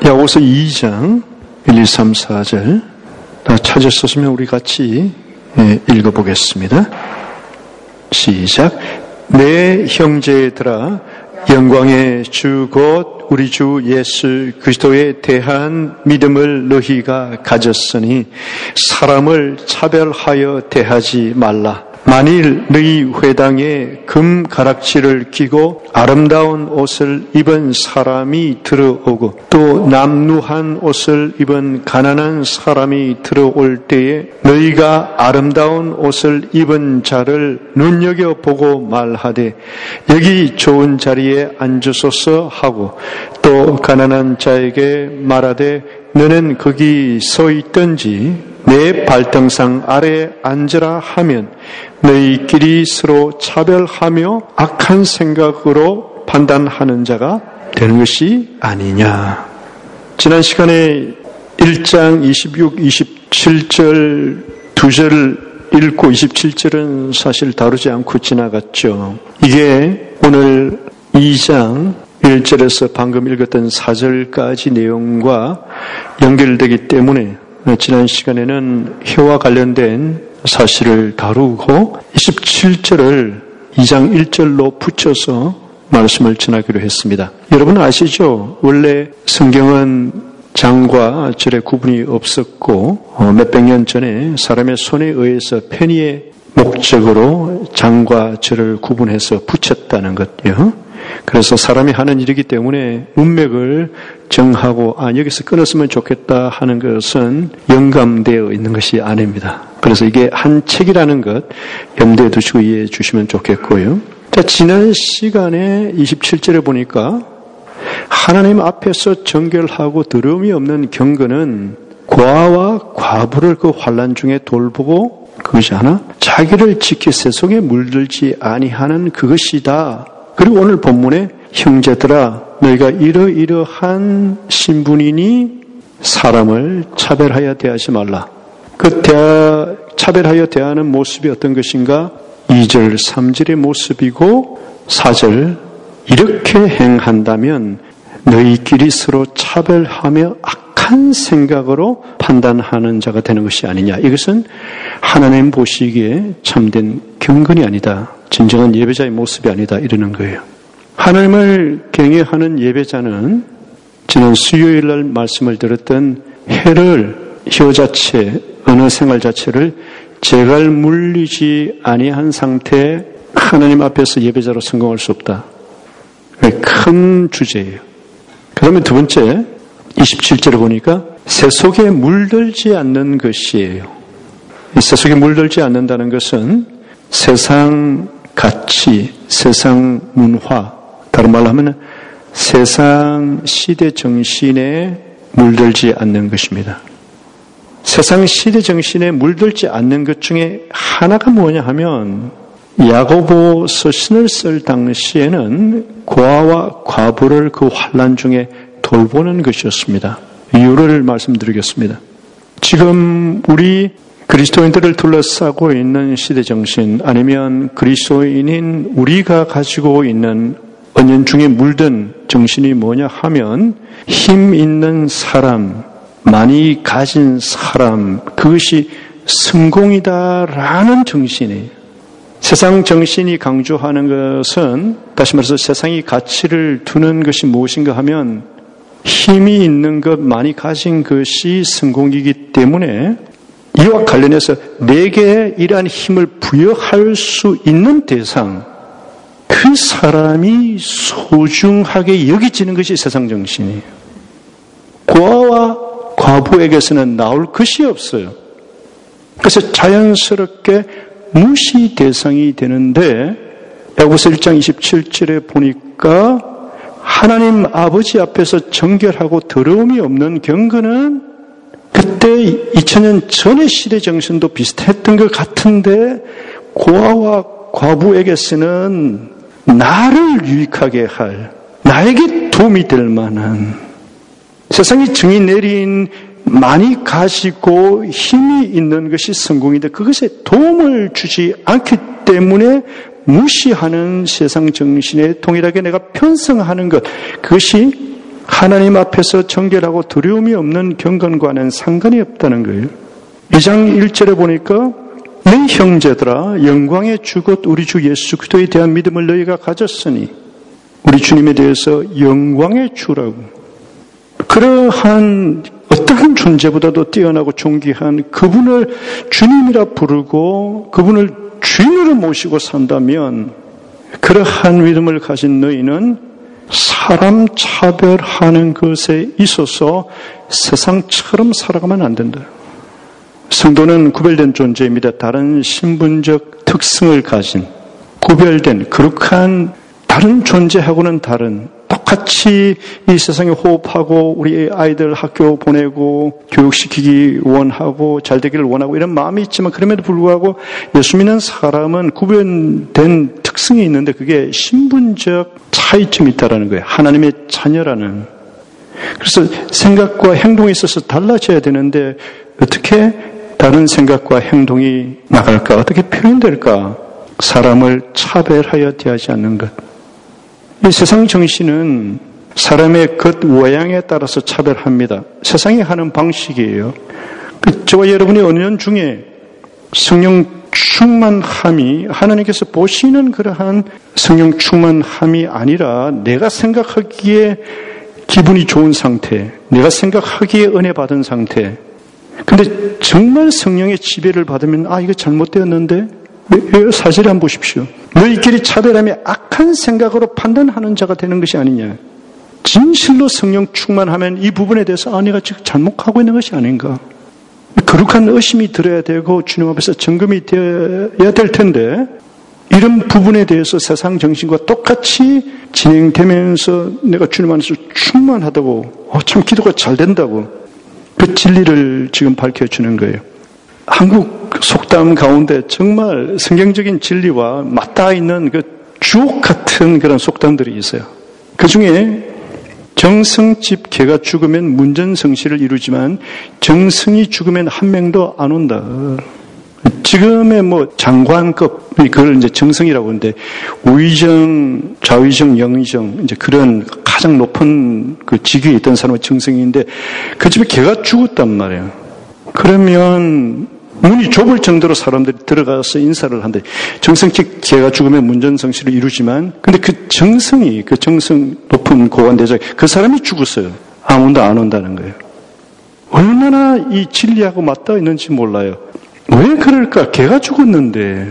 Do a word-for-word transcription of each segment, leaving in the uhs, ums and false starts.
야고보서 이 장 일, 이, 삼, 사 절 다 찾으셨으면 우리 같이 읽어보겠습니다. 시작. 내 형제들아, 영광의 주 곧 우리 주 예수 그리스도에 대한 믿음을 너희가 가졌으니 사람을 차별하여 대하지 말라. 만일 너희 회당에 금 가락지를 끼고 아름다운 옷을 입은 사람이 들어오고 또 남루한 옷을 입은 가난한 사람이 들어올 때에 너희가 아름다운 옷을 입은 자를 눈여겨보고 말하되 여기 좋은 자리에 앉으소서 하고 또 가난한 자에게 말하되 너는 거기 서 있든지 내 발등상 아래에 앉으라 하면 너희끼리 서로 차별하며 악한 생각으로 판단하는 자가 되는 것이 아니냐. 지난 시간에 일 장 이십육, 이십칠 절 두 절을 읽고 이십칠 절은 사실 다루지 않고 지나갔죠. 이게 오늘 이 장 일 절에서 방금 읽었던 사 절까지 내용과 연결되기 때문에 지난 시간에는 해와 관련된 사실을 다루고 이십칠 절을 이 장 일 절로 붙여서 말씀을 전하기로 했습니다. 여러분 아시죠? 원래 성경은 장과 절의 구분이 없었고 몇백 년 전에 사람의 손에 의해서 편의의 목적으로 장과 절을 구분해서 붙였다는 것이요. 그래서 사람이 하는 일이기 때문에 문맥을 정하고 아 여기서 끊었으면 좋겠다 하는 것은 영감되어 있는 것이 아닙니다. 그래서 이게 한 책이라는 것 염두에 두시고 이해해 주시면 좋겠고요. 자, 지난 시간에 이십칠 절에 보니까 하나님 앞에서 정결하고 더러움이 없는 경건은 고아와 과부를 그 환난 중에 돌보고 그것이 하나 자기를 지키 세속에 물들지 아니하는 그것이다. 그리고 오늘 본문에 형제들아 너희가 이러이러한 신분이니 사람을 차별하여 대하지 말라. 그 대하, 차별하여 대하는 모습이 어떤 것인가? 이 절, 삼 절의 모습이고 사 절 이렇게 행한다면 너희끼리 서로 차별하며 악한 생각으로 판단하는 자가 되는 것이 아니냐. 이것은 하나님 보시기에 참된 경건이 아니다. 진정한 예배자의 모습이 아니다. 이러는 거예요. 하나님을 경외하는 예배자는 지난 수요일 날 말씀을 들었던 해를, 혀 자체, 언어 생활 자체를 재갈 물리지 아니한 상태에 하나님 앞에서 예배자로 성공할 수 없다. 큰 주제예요. 그 다음에 두 번째, 이십칠 절에 보니까 세속에 물들지 않는 것이에요. 이 세속에 물들지 않는다는 것은 세상 가치, 세상 문화, 다른 말로 하면 세상 시대 정신에 물들지 않는 것입니다. 세상 시대 정신에 물들지 않는 것 중에 하나가 뭐냐 하면 야고보 서신을 쓸 당시에는 고아와 과부를 그 환난 중에 돌보는 것이었습니다. 이유를 말씀드리겠습니다. 지금 우리 그리스도인들을 둘러싸고 있는 시대 정신 아니면 그리스도인인 우리가 가지고 있는 은연중에 물든 정신이 뭐냐 하면 힘 있는 사람, 많이 가진 사람, 그것이 성공이다라는 정신이에요. 세상 정신이 강조하는 것은 다시 말해서 세상이 가치를 두는 것이 무엇인가 하면 힘이 있는 것, 많이 가진 것이 성공이기 때문에 이와 관련해서 내게 이러한 힘을 부여할 수 있는 대상, 그 사람이 소중하게 여겨지는 것이 세상 정신이에요. 고아와 과부에게서는 나올 것이 없어요. 그래서 자연스럽게 무시 대상이 되는데 야고보서 일 장 이십칠 절에 보니까 하나님 아버지 앞에서 정결하고 더러움이 없는 경건은 그때 이천 년 전의 시대 정신도 비슷했던 것 같은데 고아와 과부에게서는 나를 유익하게 할, 나에게 도움이 될 만한 세상이 정이 내린 많이 가지고 힘이 있는 것이 성공인데 그것에 도움을 주지 않기 때문에 무시하는 세상 정신에 동일하게 내가 편성하는 것, 그것이 하나님 앞에서 정결하고 두려움이 없는 경건과는 상관이 없다는 거예요. 이 장 일 절에 보니까 내 형제들아 영광의 주 곧 우리 주 예수 그리스도에 대한 믿음을 너희가 가졌으니 우리 주님에 대해서 영광의 주라고. 그러한 어떠한 존재보다도 뛰어나고 존귀한 그분을 주님이라 부르고 그분을 주인으로 모시고 산다면 그러한 믿음을 가진 너희는 사람 차별하는 것에 있어서 세상처럼 살아가면 안 된다. 성도는 구별된 존재입니다. 다른 신분적 특성을 가진 구별된 거룩한 다른 존재하고는 다른 똑같이 이 세상에 호흡하고 우리 아이들 학교 보내고 교육시키기 원하고 잘 되기를 원하고 이런 마음이 있지만 그럼에도 불구하고 예수 믿는 사람은 구별된 특성이 있는데 그게 신분적 차이점이 있다는 거예요. 하나님의 자녀라는. 그래서 생각과 행동에 있어서 달라져야 되는데 어떻게 다른 생각과 행동이 나갈까? 어떻게 표현될까? 사람을 차별하여 대하지 않는 것. 이 세상 정신은 사람의 겉 외양에 따라서 차별합니다. 세상이 하는 방식이에요. 저와 여러분의 언년 중에 성령 충만함이 하나님께서 보시는 그러한 성령 충만함이 아니라 내가 생각하기에 기분이 좋은 상태, 내가 생각하기에 은혜 받은 상태. 근데 정말 성령의 지배를 받으면 아 이거 잘못되었는데 사실을 한번 보십시오. 너희끼리 차별하며 악한 생각으로 판단하는 자가 되는 것이 아니냐. 진실로 성령 충만하면 이 부분에 대해서 아 내가 지금 잘못하고 있는 것이 아닌가. 거룩한 의심이 들어야 되고 주님 앞에서 점검이 되어야 될 텐데 이런 부분에 대해서 세상 정신과 똑같이 진행되면서 내가 주님 안에서 충만하다고 어, 참 기도가 잘 된다고 그 진리를 지금 밝혀주는 거예요. 한국 속담 가운데 정말 성경적인 진리와 맞닿아 있는 그 주옥 같은 그런 속담들이 있어요. 그 중에 정성집 개가 죽으면 문전성시를 이루지만 정성이 죽으면 한 명도 안 온다. 지금의 뭐 장관급 그걸 이제 정성이라고 하는데 우의정, 좌의정, 영의정 이제 그런 가장 높은 그 직위에 있던 사람의 정성인데 그 집에 개가 죽었단 말이에요. 그러면 문이 좁을 정도로 사람들이 들어가서 인사를 한대. 정성집 개가 죽으면 문전성시를 이루지만 근데 그 정성이 그 정성 높은 고관대장 그 사람이 죽었어요. 아무도 안 온다는 거예요. 얼마나 이 진리하고 맞닿아 있는지 몰라요. 왜 그럴까? 개가 죽었는데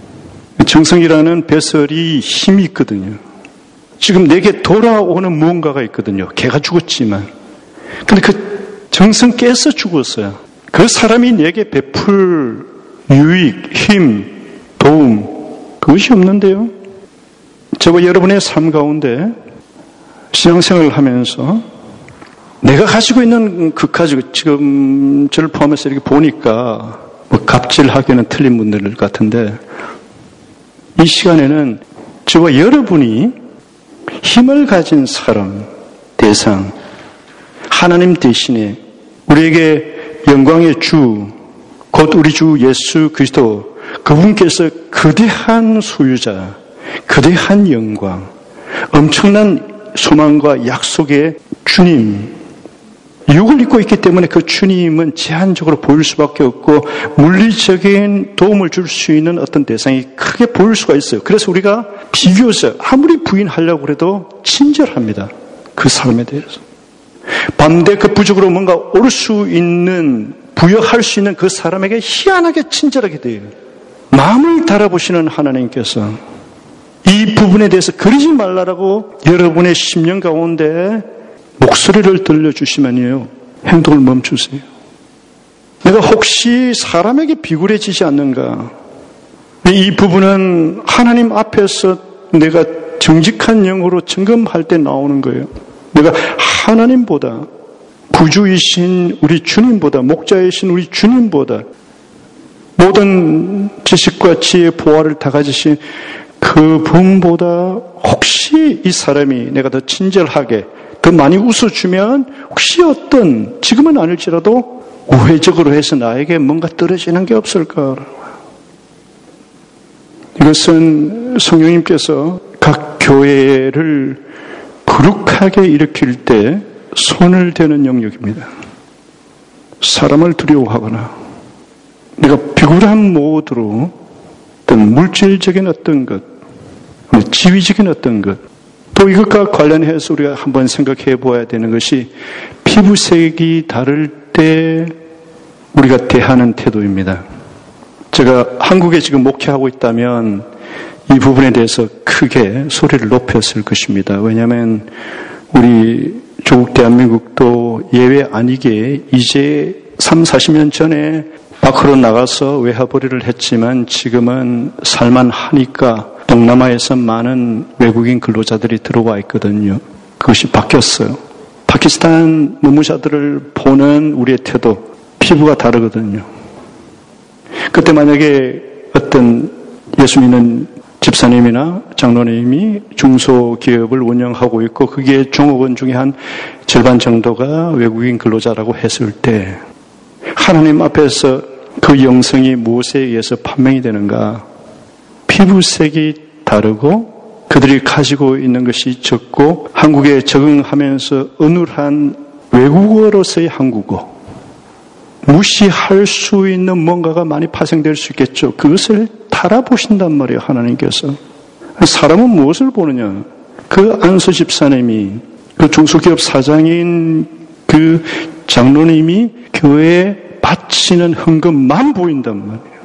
정성이라는 배설이 힘이 있거든요. 지금 내게 돌아오는 무언가가 있거든요. 개가 죽었지만 근데 그 정성 깨서 죽었어요. 그 사람이 내게 베풀 유익, 힘, 도움 그것이 없는데요. 저와 여러분의 삶 가운데 신앙생활을 하면서 내가 가지고 있는 그 가지고 지금 저를 포함해서 이렇게 보니까 뭐 갑질하기는 틀린 분들 같은데 이 시간에는 저와 여러분이 힘을 가진 사람, 대상, 하나님 대신에 우리에게 영광의 주, 곧 우리 주 예수 그리스도 그분께서 거대한 소유자, 거대한 영광, 엄청난 소망과 약속의 주님, 육을 입고 있기 때문에 그 주님은 제한적으로 보일 수밖에 없고 물리적인 도움을 줄 수 있는 어떤 대상이 크게 보일 수가 있어요. 그래서 우리가 비교적 아무리 부인하려고 해도 친절합니다. 그 사람에 대해서. 반대 그 부족으로 뭔가 올 수 있는 부여할 수 있는 그 사람에게 희한하게 친절하게 돼요. 마음을 달아보시는 하나님께서 이 부분에 대해서 그러지 말라라고 여러분의 심령 가운데 목소리를 들려주시면요 행동을 멈추세요. 내가 혹시 사람에게 비굴해지지 않는가? 이 부분은 하나님 앞에서 내가 정직한 영으로 점검할 때 나오는 거예요. 내가 하나님보다 구주이신 우리 주님보다 목자이신 우리 주님보다 모든 지식과 지혜 보화를 다 가지신 그 분보다 혹시 이 사람이 내가 더 친절하게 더 많이 웃어주면 혹시 어떤 지금은 아닐지라도 우회적으로 해서 나에게 뭔가 떨어지는 게 없을까? 이것은 성령님께서 각 교회를 거룩하게 일으킬 때 손을 대는 영역입니다. 사람을 두려워하거나 내가 비굴한 모드로 어떤 물질적인 어떤 것, 지위적인 어떤 것, 또 이것과 관련해서 우리가 한번 생각해 보아야 되는 것이 피부색이 다를 때 우리가 대하는 태도입니다. 제가 한국에 지금 목회하고 있다면 이 부분에 대해서 크게 소리를 높였을 것입니다. 왜냐하면 우리 조국 대한민국도 예외 아니게 이제 삼, 사십 년 전에 밖으로 나가서 외화벌이를 했지만 지금은 살만하니까 동남아에서 많은 외국인 근로자들이 들어와 있거든요. 그것이 바뀌었어요. 파키스탄 무무자들을 보는 우리의 태도, 피부가 다르거든요. 그때 만약에 어떤 예수 믿는 집사님이나 장로님이 중소기업을 운영하고 있고 그게 종업원 중에 한 절반 정도가 외국인 근로자라고 했을 때 하나님 앞에서 그 영성이 무엇에 의해서 판명이 되는가? 피부색이 다르고 그들이 가지고 있는 것이 적고 한국에 적응하면서 어눌한 외국어로서의 한국어, 무시할 수 있는 뭔가가 많이 파생될 수 있겠죠. 그것을 달아보신단 말이에요, 하나님께서. 사람은 무엇을 보느냐? 그 안수 집사님이, 그 중소기업 사장인 그 장로님이 교회에 바치는 헌금만 보인단 말이에요.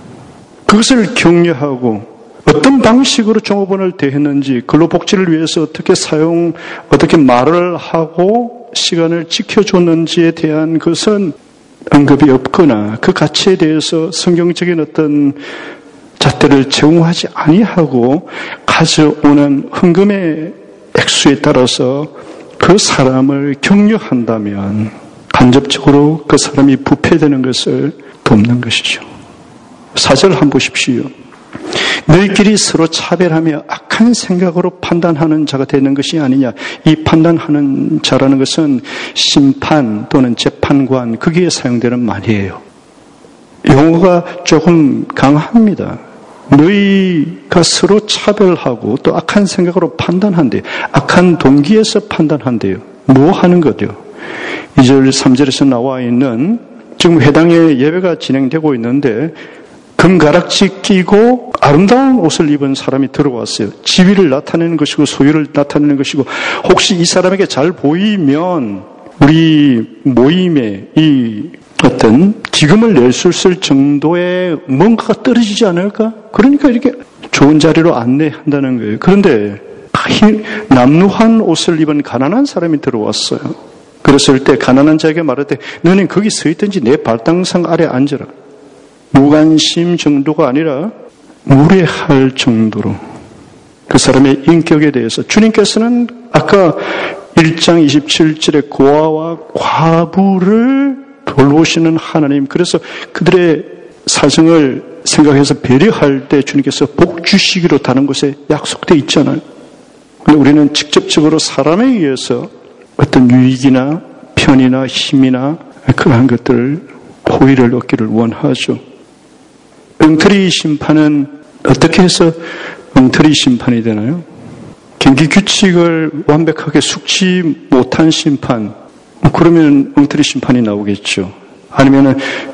그것을 격려하고 어떤 방식으로 종업원을 대했는지, 근로복지를 위해서 어떻게 사용, 어떻게 말을 하고 시간을 지켜줬는지에 대한 것은 언급이 없거나 그 가치에 대해서 성경적인 어떤 잣대를 제공하지 아니하고 가져오는 헌금의 액수에 따라서 그 사람을 격려한다면 간접적으로 그 사람이 부패되는 것을 돕는 것이죠. 사절 한번 보십시오. 너희끼리 서로 차별하며 악한 생각으로 판단하는 자가 되는 것이 아니냐. 이 판단하는 자라는 것은 심판 또는 재판관, 거기에 사용되는 말이에요. 용어가 조금 강합니다. 너희가 서로 차별하고 또 악한 생각으로 판단한대요. 악한 동기에서 판단한대요. 뭐 하는 거죠? 이 절 삼 절에서 나와 있는 지금 회당에 예배가 진행되고 있는데 금가락지 끼고 아름다운 옷을 입은 사람이 들어왔어요. 지위를 나타내는 것이고 소유를 나타내는 것이고 혹시 이 사람에게 잘 보이면 우리 모임에 이 어떤 기금을 낼 수 있을 정도의 뭔가가 떨어지지 않을까? 그러니까 이렇게 좋은 자리로 안내한다는 거예요. 그런데 남루한 옷을 입은 가난한 사람이 들어왔어요. 그랬을 때 가난한 자에게 말할 때 너는 거기 서 있든지 내 발당상 아래 앉아라. 무관심 정도가 아니라 무례할 정도로 그 사람의 인격에 대해서 주님께서는 아까 일 장 이십칠 절에 고아와 과부를 돌보시는 하나님, 그래서 그들의 사정을 생각해서 배려할 때 주님께서 복 주시기로 다른 곳에 약속되어 있잖아요. 그런데 우리는 직접적으로 사람에 의해서 어떤 유익이나 편이나 힘이나 그러한 것들을 호의를 얻기를 원하죠. 엉터리 심판은 어떻게 해서 엉터리 심판이 되나요? 경기 규칙을 완벽하게 숙지 못한 심판, 그러면 엉터리 심판이 나오겠죠. 아니면은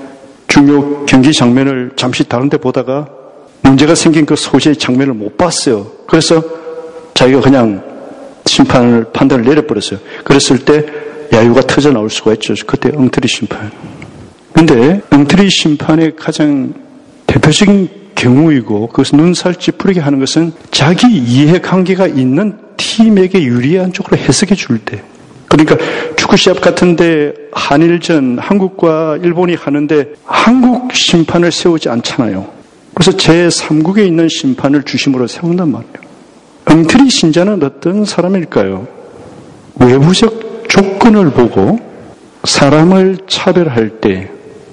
중요 경기 장면을 잠시 다른 데 보다가 문제가 생긴 그 소재의 장면을 못 봤어요. 그래서 자기가 그냥 심판을, 판단을 내려버렸어요. 그랬을 때 야유가 터져 나올 수가 있죠. 그때 엉터리 심판. 근데 엉터리 심판의 가장 대표적인 경우이고 그것을 눈살 찌푸리게 하는 것은 자기 이해관계가 있는 팀에게 유리한 쪽으로 해석해 줄 때. 그러니까 축구 시합 같은데 한일전 한국과 일본이 하는데 한국 심판을 세우지 않잖아요. 그래서 제삼국에 있는 심판을 주심으로 세운단 말이에요. 엉터리 신자는 어떤 사람일까요? 외부적 조건을 보고 사람을 차별할 때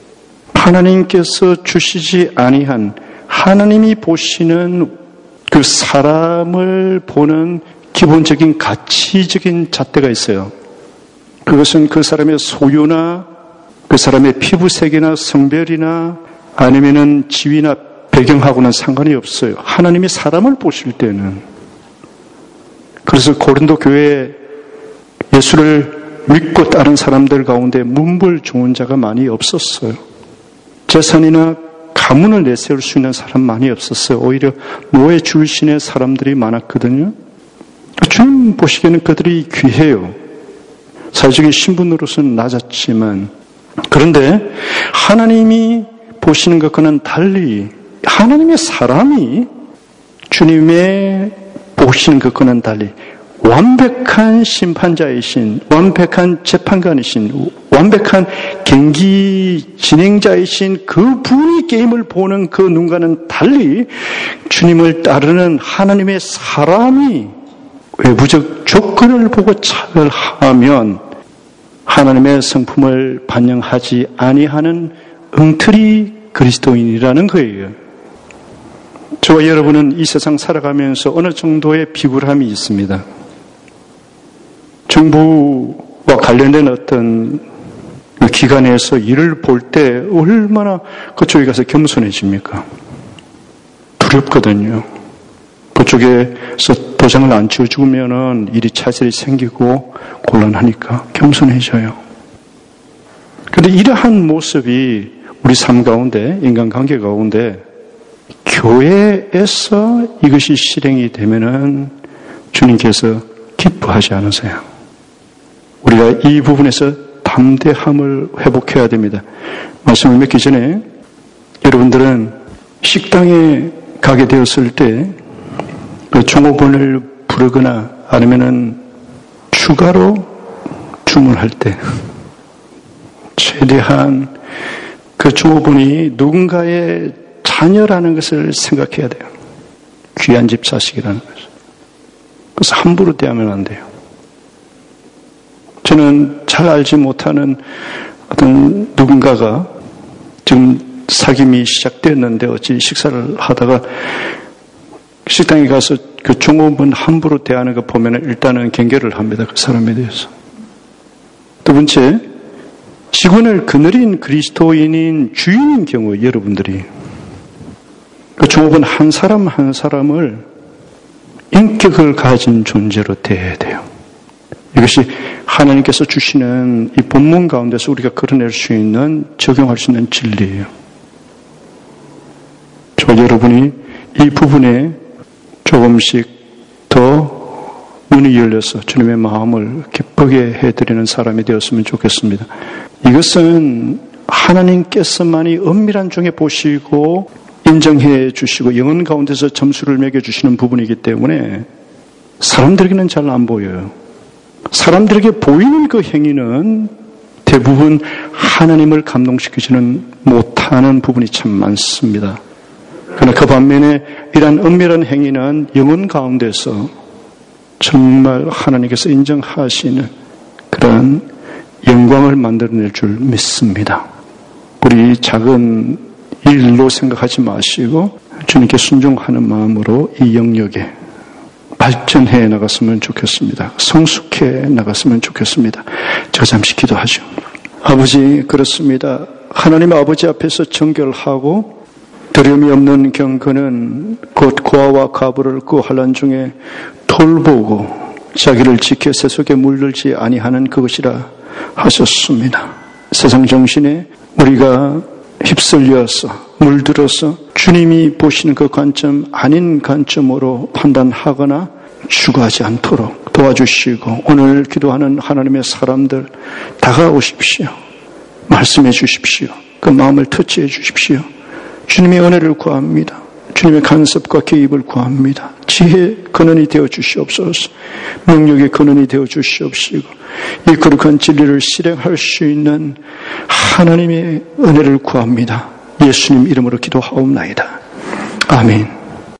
하나님께서 주시지 아니한 하나님이 보시는 그 사람을 보는 기본적인 가치적인 잣대가 있어요. 그것은 그 사람의 소유나 그 사람의 피부색이나 성별이나 아니면은 지위나 배경하고는 상관이 없어요. 하나님이 사람을 보실 때는 그래서 고린도 교회에 예수를 믿고 따른 사람들 가운데 문벌 좋은 자가 많이 없었어요. 재산이나 가문을 내세울 수 있는 사람 많이 없었어요. 오히려 노예 출신의 사람들이 많았거든요. 주님 보시기에는 그들이 귀해요. 사회적인 신분으로서는 낮았지만, 그런데 하나님이 보시는 것과는 달리 하나님의 사람이 주님의 보시는 것과는 달리 완벽한 심판자이신, 완벽한 재판관이신, 완벽한 경기 진행자이신 그 분이 게임을 보는 그 눈과는 달리 주님을 따르는 하나님의 사람이 외부적 조건을 보고 차별하면 하나님의 성품을 반영하지 아니하는 엉터리 그리스도인이라는 거예요. 저와 여러분은 이 세상 살아가면서 어느 정도의 비굴함이 있습니다. 정부와 관련된 어떤 기관에서 일을 볼 때 얼마나 그쪽에 가서 겸손해집니까? 두렵거든요. 그쪽에서 도장을 안 치워주면은 일이 차질이 생기고 곤란하니까 겸손해져요. 그런데 이러한 모습이 우리 삶 가운데, 인간관계 가운데 교회에서 이것이 실행이 되면은 주님께서 기뻐하지 않으세요. 우리가 이 부분에서 담대함을 회복해야 됩니다. 말씀을 맺기 전에 여러분들은 식당에 가게 되었을 때 그 종업원을 부르거나 아니면은 추가로 주문할 때 최대한 그 종업원이 누군가의 자녀라는 것을 생각해야 돼요. 귀한 집 자식이라는 것을. 그래서 함부로 대하면 안 돼요. 저는 잘 알지 못하는 어떤 누군가가 지금 사귐이 시작됐는데 어찌 식사를 하다가 식당에 가서 그 종업원 함부로 대하는 거 보면 일단은 경계를 합니다. 그 사람에 대해서. 두 번째, 직원을 거느린 그리스도인인 주인인 경우 여러분들이 그 종업원 한 사람 한 사람을 인격을 가진 존재로 대해야 돼요. 이것이 하나님께서 주시는 이 본문 가운데서 우리가 걸어낼 수 있는, 적용할 수 있는 진리예요. 저 여러분이 이 부분에 조금씩 더 눈이 열려서 주님의 마음을 기쁘게 해드리는 사람이 되었으면 좋겠습니다. 이것은 하나님께서만이 은밀한 중에 보시고 인정해 주시고 영혼 가운데서 점수를 매겨주시는 부분이기 때문에 사람들에게는 잘 안 보여요. 사람들에게 보이는 그 행위는 대부분 하나님을 감동시키지는 못하는 부분이 참 많습니다. 그러나 그 반면에 이러한 은밀한 행위는 영혼 가운데서 정말 하나님께서 인정하시는 그런 영광을 만들어낼 줄 믿습니다. 우리 작은 일로 생각하지 마시고 주님께 순종하는 마음으로 이 영역에 발전해 나갔으면 좋겠습니다. 성숙해 나갔으면 좋겠습니다. 제가 잠시 기도하죠. 아버지, 그렇습니다. 하나님 아버지 앞에서 정결하고 두려움이 없는 경건은 곧 고아와 가부를 그 환난 중에 돌보고 자기를 지켜 세속에 물들지 아니하는 그것이라 하셨습니다. 세상 정신에 우리가 휩쓸려서 물들어서 주님이 보시는 그 관점 아닌 관점으로 판단하거나 추구하지 않도록 도와주시고 오늘 기도하는 하나님의 사람들 다가오십시오. 말씀해 주십시오. 그 마음을 터치해 주십시오. 주님의 은혜를 구합니다. 주님의 간섭과 개입을 구합니다. 지혜 근원이 되어 주시옵소서. 능력의 근원이 되어 주시옵시고 이 거룩한 진리를 실행할 수 있는 하나님의 은혜를 구합니다. 예수님 이름으로 기도하옵나이다. 아멘.